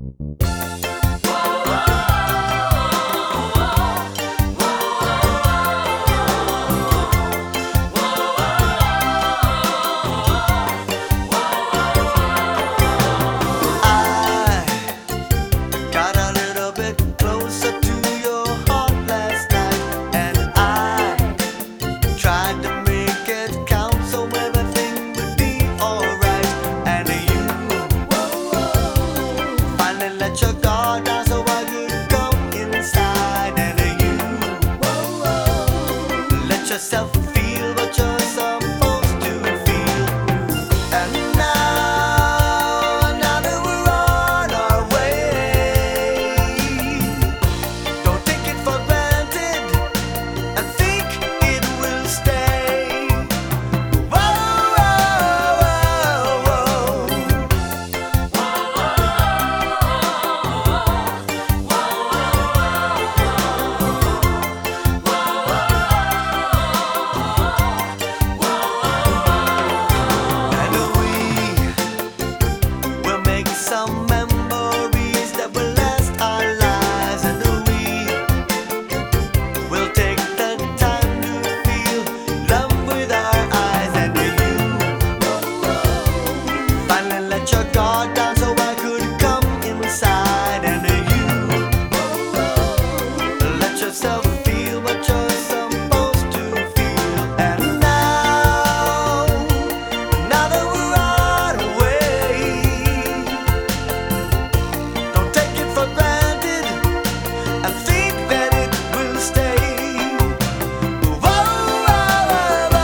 Got a little bit closer to your heart last night, and I tried to make it count so everything would be alright. And you finally let your guard down so I could come inside. And you let yourself feel what you're supposed to feel. And now that we're on our way, don't take it for granted and think it will stay. Whoa, whoa, and we'll make some memories that will last our lives, and we'll take the time to feel love with our eyes. And you finally let your guard down so I could come inside. And you let yourself feel what you're supposed to feel. And now that we're on our way, don't take it for granted and think that it will stay. Whoa, whoa,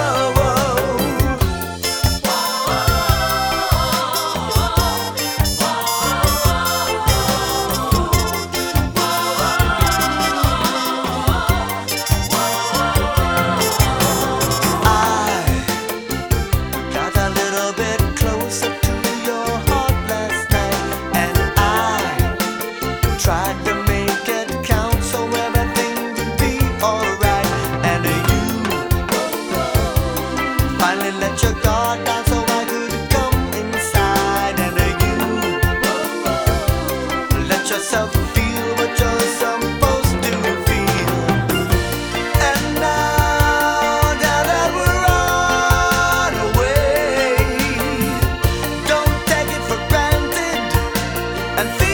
I got a little bit closer to your heart last night, and I tried to make it count so everything would be alright. And you finally let your guard down so I could come inside. And you let yourself feel what you're supposed to feel. And now that we're on our way, don't take it for granted and feel